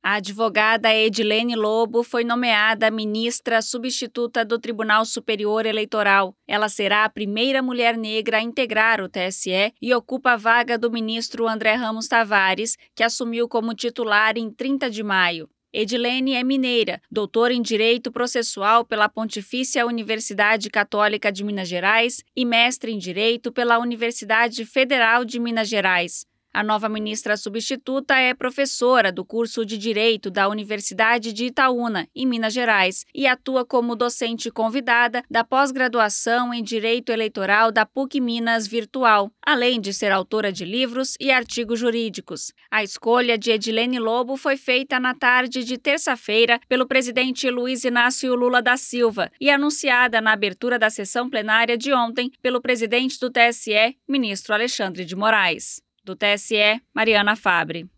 A advogada Edilene Lobo foi nomeada ministra substituta do Tribunal Superior Eleitoral. Ela será a primeira mulher negra a integrar o TSE e ocupa a vaga do ministro André Ramos Tavares, que assumiu como titular em 30 de maio. Edilene é mineira, doutora em Direito Processual pela Pontifícia Universidade Católica de Minas Gerais e mestre em Direito pela Universidade Federal de Minas Gerais. A nova ministra substituta é professora do curso de Direito da Universidade de Itaúna, em Minas Gerais, e atua como docente convidada da pós-graduação em Direito Eleitoral da PUC-Minas Virtual, além de ser autora de livros e artigos jurídicos. A escolha de Edilene Lobo foi feita na tarde de terça-feira pelo presidente Luiz Inácio Lula da Silva e anunciada na abertura da sessão plenária de ontem pelo presidente do TSE, ministro Alexandre de Moraes. Do TSE, Mariana Fabre.